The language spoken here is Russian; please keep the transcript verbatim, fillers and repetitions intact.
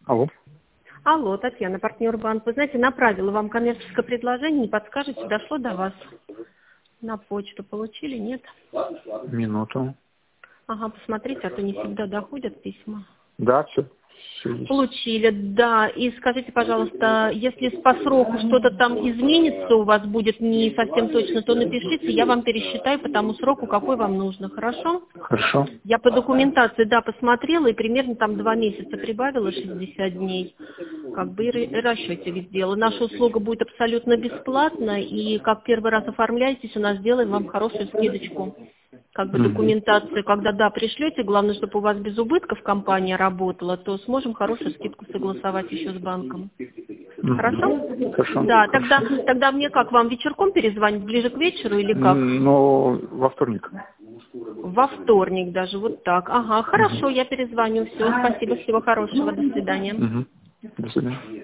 Алло. Алло, Татьяна, партнер банк. Вы знаете, направила вам коммерческое предложение, не подскажете, дошло до вас? На почту получили, нет? Минуту. Ага, посмотрите, а то не всегда доходят письма. Да, все. все есть. Получили, да. И скажите, пожалуйста, если по сроку что-то там изменится, у вас будет не совсем точно, то напишите, я вам пересчитаю по тому сроку, какой вам нужно, хорошо? Хорошо. Я по документации, да, посмотрела, и примерно там два месяца прибавила, шестьдесят дней. Как бы и ра- расчете ведь сделала. Наша услуга будет абсолютно бесплатна, и как первый раз оформляетесь, у нас сделаем вам хорошую скидочку. Как бы Мгм. документацию, когда, да, пришлете, главное, чтобы у вас без убытков компания работала, то сможем хорошую скидку согласовать еще с банком. Мгм. Хорошо? Хорошо. Да, Хорошо. тогда, тогда мне как, вам вечерком перезвонить, ближе к вечеру или как? М, Ну, во вторник. Во вторник даже, вот так. Ага, Мгм. хорошо, я перезвоню. Все, спасибо, всего хорошего, до свидания. Мгм. До свидания.